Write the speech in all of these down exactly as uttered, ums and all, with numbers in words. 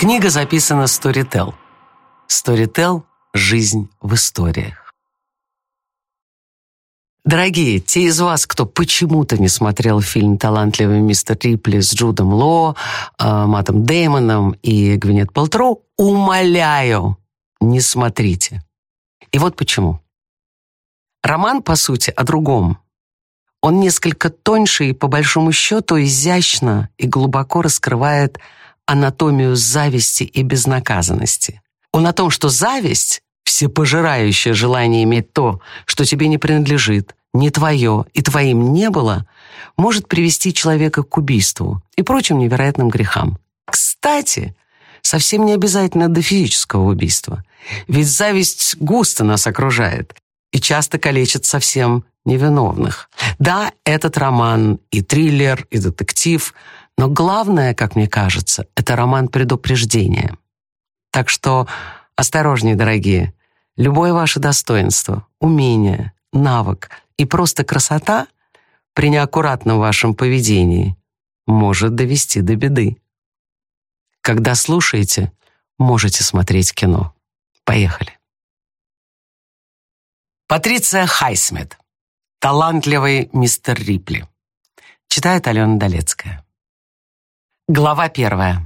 Книга записана Storytel. Storytel – жизнь в историях. Дорогие, те из вас, кто почему-то не смотрел фильм «Талантливый мистер Рипли» с Джудом Лоу, Мэттом Дэймоном и Гвинет Пэлтроу, умоляю, не смотрите. И вот почему. Роман, по сути, о другом. Он несколько тоньше и, по большому счету, изящно и глубоко раскрывает анатомию зависти и безнаказанности. Он о том, что зависть, всепожирающее желание иметь то, что тебе не принадлежит, не твое и твоим не было, может привести человека к убийству и прочим невероятным грехам. Кстати, совсем не обязательно до физического убийства. Ведь зависть густо нас окружает и часто калечит совсем невиновных. Да, этот роман и триллер, и детектив, но главное, как мне кажется, это роман предупреждения. Так что осторожнее, дорогие. Любое ваше достоинство, умение, навык и просто красота при неаккуратном вашем поведении может довести до беды. Когда слушаете, можете смотреть кино. Поехали. Патриция Хайсмит. «Талантливый мистер Рипли». Читает Алена Долецкая. Глава первая.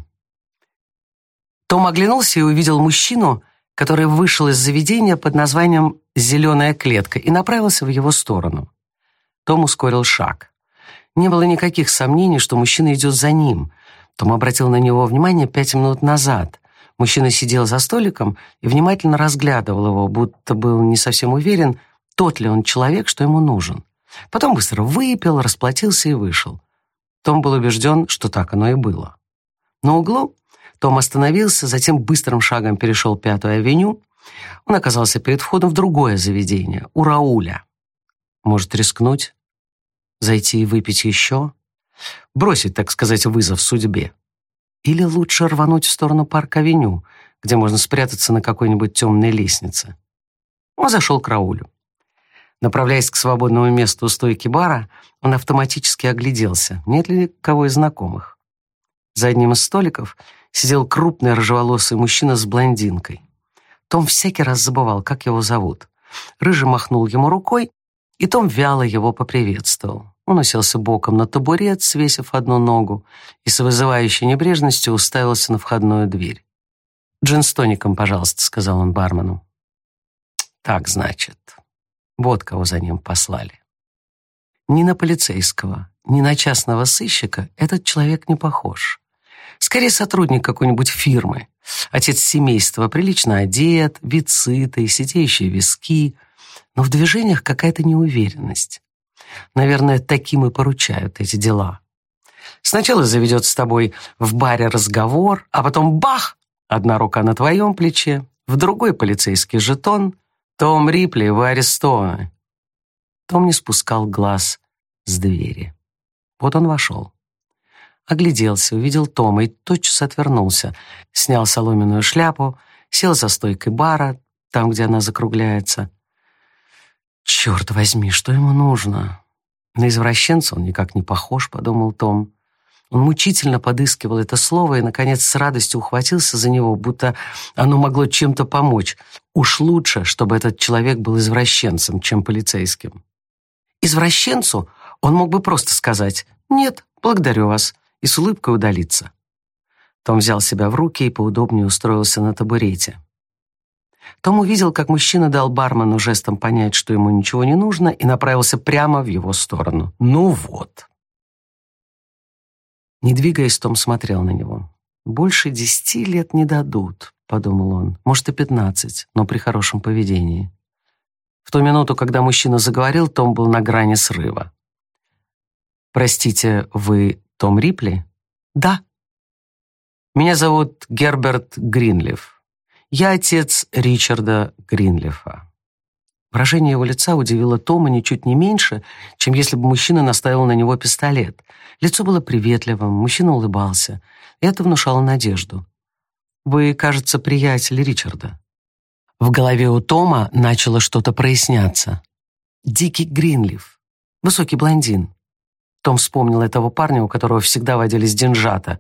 Том оглянулся и увидел мужчину, который вышел из заведения под названием «Зеленая клетка» и направился в его сторону. Том ускорил шаг. Не было никаких сомнений, что мужчина идет за ним. Том обратил на него внимание пять минут назад. Мужчина сидел за столиком и внимательно разглядывал его, будто был не совсем уверен, тот ли он человек, что ему нужен. Потом быстро выпил, расплатился и вышел. Том был убежден, что так оно и было. На углу Том остановился, затем быстрым шагом перешел Пятую авеню. Он оказался перед входом в другое заведение, у Рауля. Может рискнуть? Зайти и выпить еще? Бросить, так сказать, вызов судьбе? Или лучше рвануть в сторону Парк-авеню, где можно спрятаться на какой-нибудь темной лестнице? Он зашел к Раулю. Направляясь к свободному месту у стойки бара, он автоматически огляделся, нет ли кого из знакомых. За одним из столиков сидел крупный рыжеволосый мужчина с блондинкой. Том всякий раз забывал, как его зовут. Рыжий махнул ему рукой, и Том вяло его поприветствовал. Он уселся боком на табурет, свесив одну ногу, и с вызывающей небрежностью уставился на входную дверь. «Джин с тоником, пожалуйста», — сказал он бармену. «Так, значит, вот кого за ним послали». Ни на полицейского, ни на частного сыщика этот человек не похож. Скорее, сотрудник какой-нибудь фирмы. Отец семейства, прилично одет, вид сытый, сидеющие виски, но в движениях какая-то неуверенность. Наверное, таким и поручают эти дела. Сначала заведет с тобой в баре разговор, а потом бах! Одна рука на твоем плече, в другой полицейский жетон. «Том Рипли, вы арестованы». Том не спускал глаз с двери. Вот он вошел. Огляделся, увидел Тома и тотчас отвернулся. Снял соломенную шляпу, сел за стойкой бара, там, где она закругляется. «Черт возьми, что ему нужно?» На извращенца он никак не похож, подумал Том. Он мучительно подыскивал это слово и, наконец, с радостью ухватился за него, будто оно могло чем-то помочь. Уж лучше, чтобы этот человек был извращенцем, чем полицейским. Извращенцу он мог бы просто сказать «Нет, благодарю вас» и с улыбкой удалиться. Том взял себя в руки и поудобнее устроился на табурете. Том увидел, как мужчина дал бармену жестом понять, что ему ничего не нужно, и направился прямо в его сторону. «Ну вот». Не двигаясь, Том смотрел на него. «Больше десяти лет не дадут», — подумал он. «Может, и пятнадцать, но при хорошем поведении». В ту минуту, когда мужчина заговорил, Том был на грани срыва. «Простите, вы Том Рипли?» «Да». «Меня зовут Герберт Гринлиф. Я отец Ричарда Гринлифа». Выражение его лица удивило Тома ничуть не меньше, чем если бы мужчина наставил на него пистолет. Лицо было приветливым, мужчина улыбался. И это внушало надежду. «Вы, кажется, приятель Ричарда». В голове у Тома начало что-то проясняться. Дикий Гринлиф. Высокий блондин. Том вспомнил этого парня, у которого всегда водились деньжата.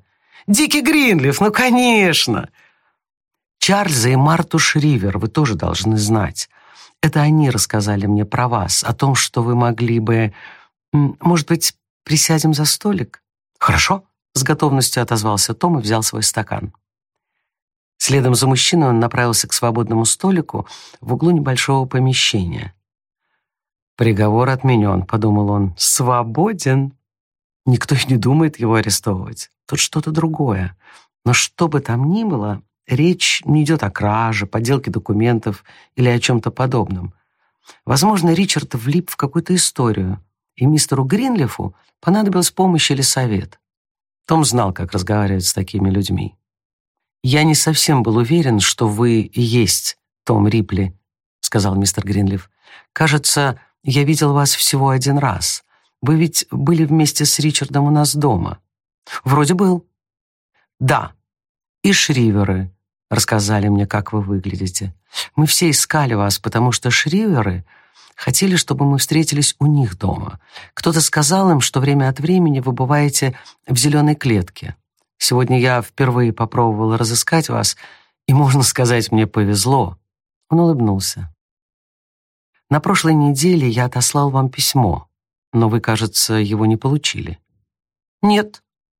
Дики Гринлиф, ну, конечно!» Чарльза и Марту Шривер вы тоже должны знать. Это они рассказали мне про вас, о том, что вы могли бы... Может быть, присядем за столик?» «Хорошо», — с готовностью отозвался Том и взял свой стакан. Следом за мужчиной он направился к свободному столику в углу небольшого помещения. «Приговор отменен», — подумал он. «Свободен». Никто и не думает его арестовывать. Тут что-то другое. Но что бы там ни было, речь не идет о краже, подделке документов или о чем-то подобном. Возможно, Ричард влип в какую-то историю, и мистеру Гринлифу понадобилась помощь или совет. Том знал, как разговаривать с такими людьми. «Я не совсем был уверен, что вы и есть Том Рипли», — сказал мистер Гринлиф. «Кажется, я видел вас всего один раз. Вы ведь были вместе с Ричардом у нас дома». «Вроде был». «Да. И Шриверы рассказали мне, как вы выглядите. Мы все искали вас, потому что Шриверы хотели, чтобы мы встретились у них дома. Кто-то сказал им, что время от времени вы бываете в зеленой клетке. Сегодня я впервые попробовал разыскать вас, и, можно сказать, мне повезло». Он улыбнулся. «На прошлой неделе я отослал вам письмо, но вы, кажется, его не получили». «Нет».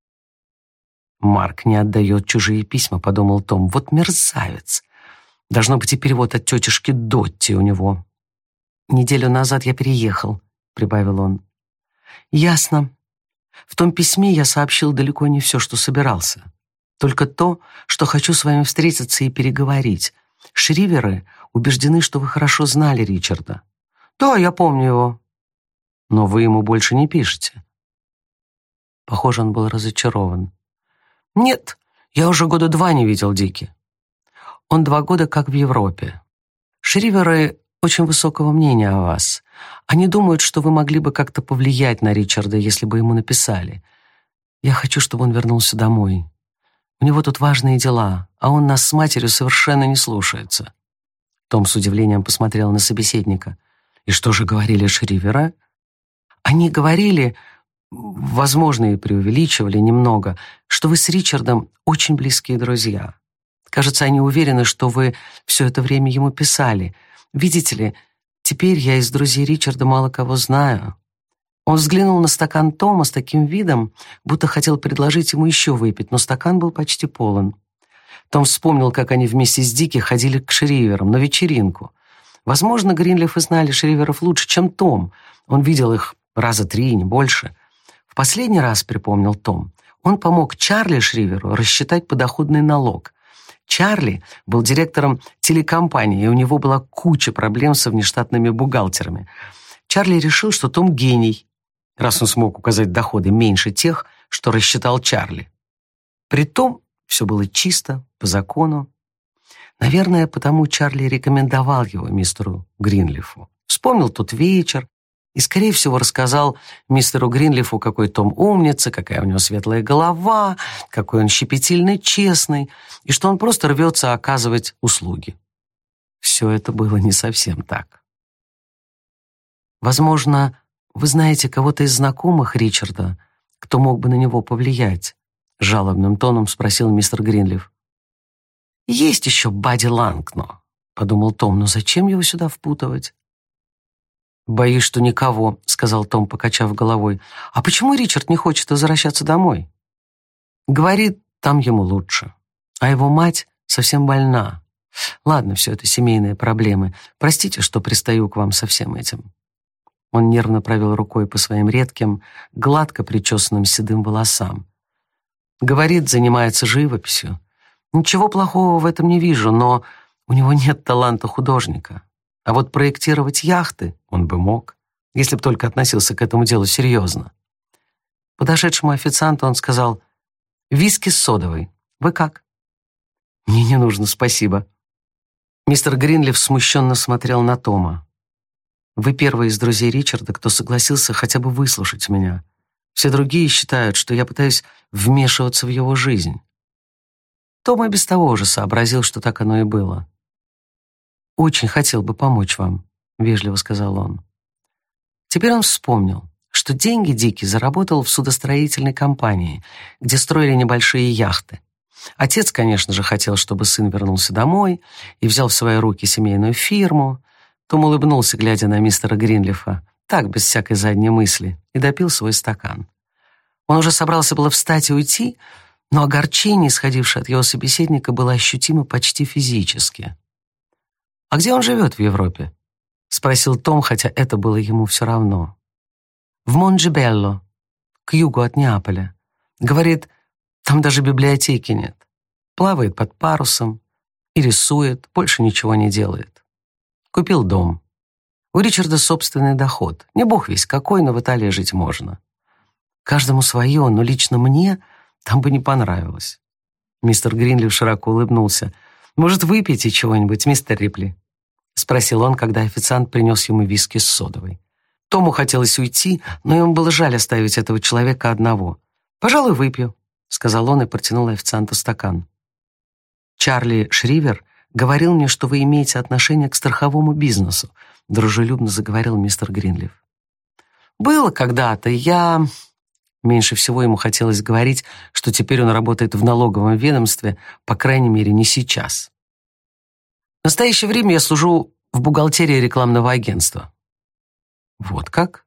«Марк не отдает чужие письма», — подумал Том. «Вот мерзавец. Должно быть и перевод от тетушки Дотти у него». «Неделю назад я переехал», — прибавил он. «Ясно. В том письме я сообщил далеко не все, что собирался. Только то, что хочу с вами встретиться и переговорить. Шриверы убеждены, что вы хорошо знали Ричарда». «Да, я помню его». «Но вы ему больше не пишете». Похоже, он был разочарован. «Нет, я уже года два не видел Дики. Он два года как в Европе. Шриверы очень высокого мнения о вас. Они думают, что вы могли бы как-то повлиять на Ричарда, если бы ему написали. Я хочу, чтобы он вернулся домой. У него тут важные дела, а он нас с матерью совершенно не слушается». Том с удивлением посмотрел на собеседника. «И что же говорили Шривера?» «Они говорили, возможно, и преувеличивали немного, что вы с Ричардом очень близкие друзья. Кажется, они уверены, что вы все это время ему писали. Видите ли, теперь я из друзей Ричарда мало кого знаю». Он взглянул на стакан Тома с таким видом, будто хотел предложить ему еще выпить, но стакан был почти полон. Том вспомнил, как они вместе с Дики ходили к Шриверам на вечеринку. Возможно, Гринлифы знали Шриверов лучше, чем Том. Он видел их раза три, не больше. В последний раз, припомнил Том, он помог Чарли Шриверу рассчитать подоходный налог. Чарли был директором телекомпании, и у него была куча проблем со внештатными бухгалтерами. Чарли решил, что Том гений, раз он смог указать доходы меньше тех, что рассчитал Чарли. Притом все было чисто, по закону. Наверное, потому Чарли рекомендовал его мистеру Гринлифу. Вспомнил тот вечер и, скорее всего, рассказал мистеру Гринлифу, какой Том умница, какая у него светлая голова, какой он щепетильный, честный, и что он просто рвется оказывать услуги. Все это было не совсем так. «Возможно, вы знаете кого-то из знакомых Ричарда, кто мог бы на него повлиять?» — жалобным тоном спросил мистер Гринлиф. «Есть еще Бадди Лангно», — подумал Том, «но зачем его сюда впутывать?» «Боюсь, что никого», — сказал Том, покачав головой. «А почему Ричард не хочет возвращаться домой?» «Говорит, там ему лучше. А его мать совсем больна. Ладно, все это семейные проблемы. Простите, что пристаю к вам со всем этим». Он нервно провел рукой по своим редким, гладко причесанным седым волосам. «Говорит, занимается живописью. Ничего плохого в этом не вижу, но у него нет таланта художника. А вот проектировать яхты он бы мог, если бы только относился к этому делу серьезно». Подошедшему официанту он сказал: «Виски с содовой. Вы как?» «Мне не нужно, спасибо». Мистер Гринлиф смущенно смотрел на Тома. «Вы первый из друзей Ричарда, кто согласился хотя бы выслушать меня. Все другие считают, что я пытаюсь вмешиваться в его жизнь». Том и без того уже сообразил, что так оно и было. «Очень хотел бы помочь вам», — вежливо сказал он. Теперь он вспомнил, что деньги Дикий заработал в судостроительной компании, где строили небольшие яхты. Отец, конечно же, хотел, чтобы сын вернулся домой и взял в свои руки семейную фирму. Том улыбнулся, глядя на мистера Гринлифа, так, без всякой задней мысли, и допил свой стакан. Он уже собрался было встать и уйти, но огорчение, исходившее от его собеседника, было ощутимо почти физически. «А где он живет в Европе?» — спросил Том, хотя это было ему все равно. «В Монджебелло, к югу от Неаполя. Говорит, там даже библиотеки нет. Плавает под парусом и рисует, больше ничего не делает. Купил дом. У Ричарда собственный доход. Не бог весть какой, но в Италии жить можно. Каждому свое, но лично мне там бы не понравилось». Мистер Гринлиф широко улыбнулся. «Может, выпейте чего-нибудь, мистер Рипли?» — спросил он, когда официант принес ему виски с содовой. Тому хотелось уйти, но ему было жаль оставить этого человека одного. «Пожалуй, выпью», — сказал он и протянул официанту стакан. «Чарли Шривер говорил мне, что вы имеете отношение к страховому бизнесу», — дружелюбно заговорил мистер Гринлиф. «Было когда-то. Я...» Меньше всего ему хотелось говорить, что теперь он работает в налоговом ведомстве, по крайней мере, не сейчас. «В настоящее время я служу в бухгалтерии рекламного агентства». «Вот как?»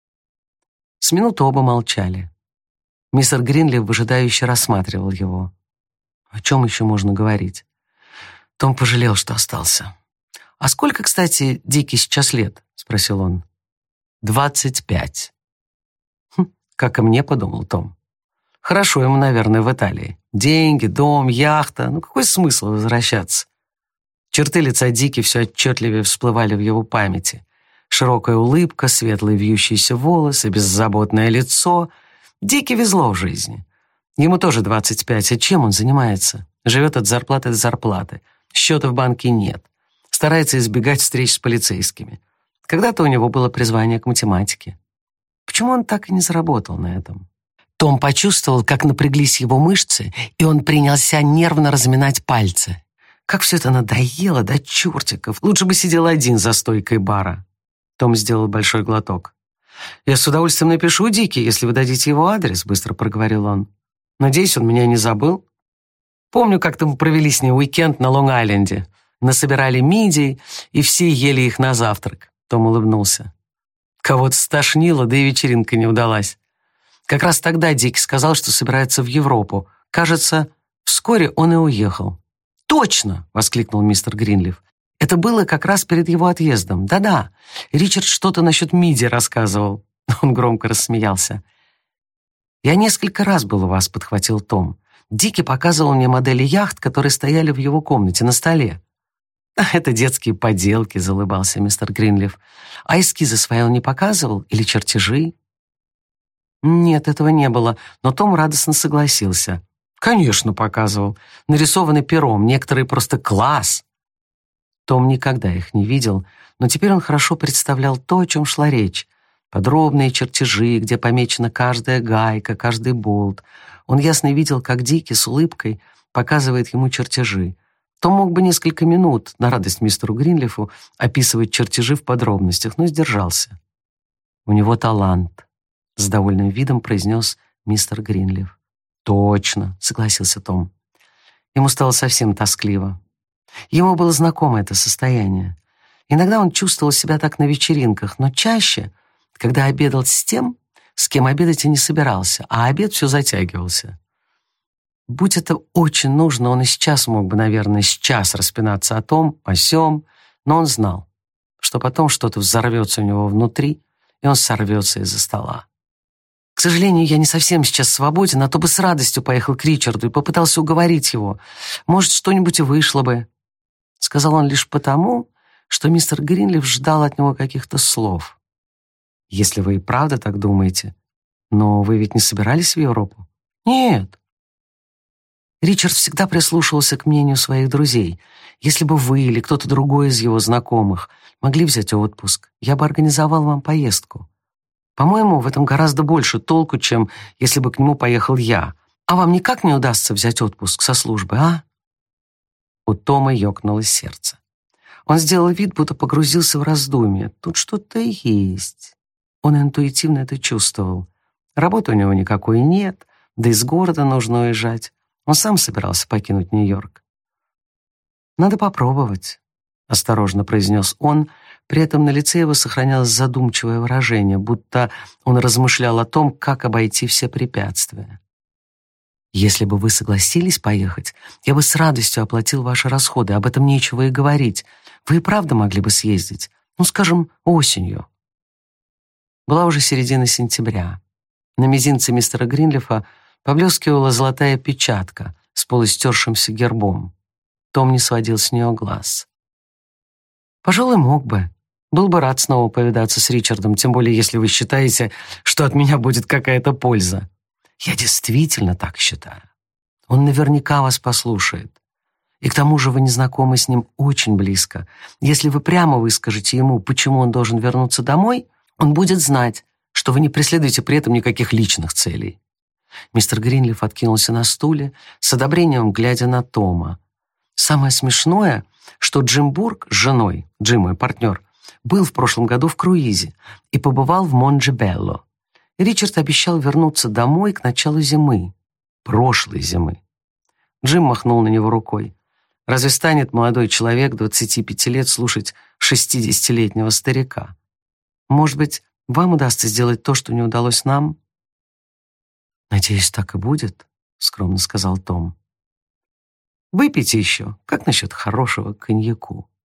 С минуты оба молчали. Мистер Гринлиф выжидающе рассматривал его. О чем еще можно говорить? Том пожалел, что остался. «А сколько, кстати, Дикий сейчас лет?» — спросил он. «Двадцать пять». «Хм, как и мне», — подумал Том. «Хорошо ему, наверное, в Италии. Деньги, дом, яхта. Ну какой смысл возвращаться?» Черты лица Дики все отчетливее всплывали в его памяти. Широкая улыбка, светлые вьющиеся волосы, беззаботное лицо. Дике везло в жизни. Ему тоже двадцать пять, а чем он занимается? Живет от зарплаты до зарплаты. Счета в банке нет. Старается избегать встреч с полицейскими. Когда-то у него было призвание к математике. Почему он так и не заработал на этом? Том почувствовал, как напряглись его мышцы, и он принялся нервно разминать пальцы. Как все это надоело до чертиков. Лучше бы сидел один за стойкой бара. Том сделал большой глоток. «Я с удовольствием напишу Дике, если вы дадите его адрес», — быстро проговорил он. «Надеюсь, он меня не забыл. Помню, как-то мы провели с ним уикенд на Лонг-Айленде. Насобирали мидий, и все ели их на завтрак». Том улыбнулся. «Кого-то стошнило, да и вечеринка не удалась. Как раз тогда Дик сказал, что собирается в Европу. Кажется, вскоре он и уехал». «Точно!» — воскликнул мистер Гринлиф. «Это было как раз перед его отъездом. Да-да, Ричард что-то насчет миди рассказывал». Он громко рассмеялся. «Я несколько раз был у вас», — подхватил Том. «Дики показывал мне модели яхт, которые стояли в его комнате на столе». «Это детские поделки», — залыбался мистер Гринлиф. «А эскизы свои он не показывал? Или чертежи?» «Нет, этого не было», но Том радостно согласился. «Конечно, показывал. Нарисованы пером, некоторые просто класс». Том никогда их не видел, но теперь он хорошо представлял то, о чем шла речь. Подробные чертежи, где помечена каждая гайка, каждый болт. Он ясно видел, как Дики с улыбкой показывает ему чертежи. Том мог бы несколько минут, на радость мистеру Гринлифу, описывать чертежи в подробностях, но сдержался. «У него талант», — с довольным видом произнес мистер Гринлиф. «Точно», — согласился Том. Ему стало совсем тоскливо. Ему было знакомо это состояние. Иногда он чувствовал себя так на вечеринках, но чаще, когда обедал с тем, с кем обедать и не собирался, а обед все затягивался. Будь это очень нужно, он и сейчас мог бы, наверное, сейчас распинаться о том, о сём, но он знал, что потом что-то взорвется у него внутри, и он сорвется из-за стола. «К сожалению, я не совсем сейчас свободен, а то бы с радостью поехал к Ричарду и попытался уговорить его. Может, что-нибудь и вышло бы», — сказал он лишь потому, что мистер Гринлиф ждал от него каких-то слов. «Если вы и правда так думаете, но вы ведь не собирались в Европу?» «Нет». Ричард всегда прислушивался к мнению своих друзей. «Если бы вы или кто-то другой из его знакомых могли взять отпуск, я бы организовал вам поездку. По-моему, в этом гораздо больше толку, чем если бы к нему поехал я. А вам никак не удастся взять отпуск со службы, а?» У Тома ёкнуло сердце. Он сделал вид, будто погрузился в раздумье. Тут что-то есть. Он интуитивно это чувствовал. Работы у него никакой нет, да из города нужно уезжать. Он сам собирался покинуть Нью-Йорк. «Надо попробовать», — осторожно произнес он. При этом на лице его сохранялось задумчивое выражение, будто он размышлял о том, как обойти все препятствия. «Если бы вы согласились поехать, я бы с радостью оплатил ваши расходы, об этом нечего и говорить. Вы и правда могли бы съездить, ну, скажем, осенью». Была уже середина сентября. На мизинце мистера Гринлифа поблескивала золотая печатка с полустершимся гербом. Том не сводил с нее глаз. «Пожалуй, мог бы. Был бы рад снова повидаться с Ричардом, тем более если вы считаете, что от меня будет какая-то польза. Я действительно так считаю. Он наверняка вас послушает. И к тому же вы не знакомы с ним очень близко. Если вы прямо выскажете ему, почему он должен вернуться домой, он будет знать, что вы не преследуете при этом никаких личных целей». Мистер Гринлиф откинулся на стуле, с одобрением глядя на Тома. Самое смешное, что Джим Бурк с женой, Джим мой партнер, был в прошлом году в круизе и побывал в Монджебелло. Ричард обещал вернуться домой к началу зимы, прошлой зимы. Джим махнул на него рукой. Разве станет молодой человек двадцати пяти лет слушать шестидесятилетнего старика? Может быть, вам удастся сделать то, что не удалось нам? «Надеюсь, так и будет», — скромно сказал Том. «Выпейте еще. Как насчет хорошего коньяку?»